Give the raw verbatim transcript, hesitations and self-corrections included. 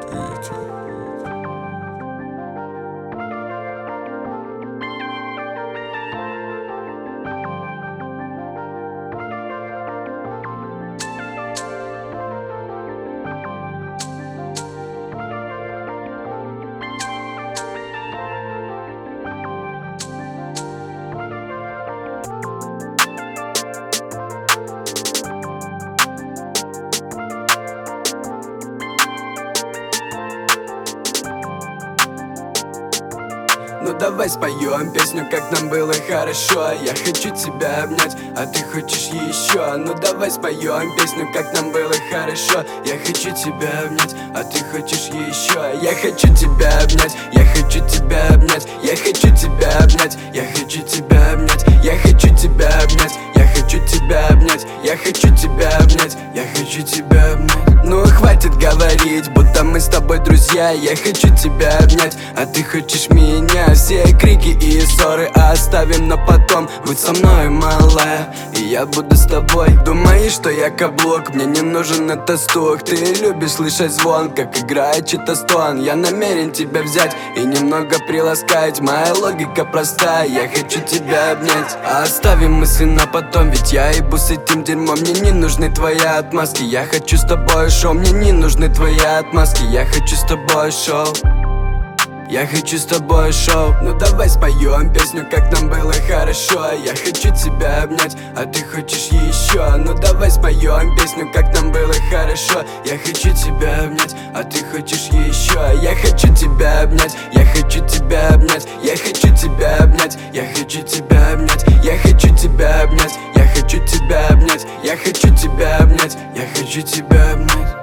Ну давай споем песню, как нам было хорошо. Я хочу тебя обнять, а ты хочешь еще. Ну давай споем песню, как нам было хорошо. Я хочу тебя обнять, а ты хочешь еще. Я хочу тебя обнять, я хочу тебя обнять. Я хочу тебя обнять, я хочу тебя обнять. Я хочу тебя обнять, я хочу тебя обнять. Я хочу тебя обнять, я хочу тебя обнять. Ну хватит говорить, будто мы с тобой друзья. Я хочу тебя обнять, а ты хочешь меня. Все крики и ссоры оставим на потом. Будь со мной, малая, и я буду с тобой. Думаешь, что я каблук, мне не нужен это стук. Ты любишь слышать звон, как играет чей-то стон. Я намерен тебя взять и немного приласкать. Моя логика простая, я хочу тебя обнять. А оставим мысли на потом, ведь я ебу с этим дерьмом. Мне не нужны твои отмазки, я хочу с тобой шоу. Мне не нужны твои отмазки, я хочу с тобой шоу. Я хочу с тобой шоу. Ну давай споем песню, как нам было хорошо. Я хочу тебя обнять, а ты хочешь еще. Ну давай споем песню, как нам было хорошо. Я хочу тебя обнять, а ты хочешь еще. Я хочу тебя обнять, я хочу тебя обнять. Я хочу тебя обнять, я хочу тебя обнять. Я хочу тебя обнять, я хочу тебя обнять. Я хочу тебя обнять, я хочу тебя обнять.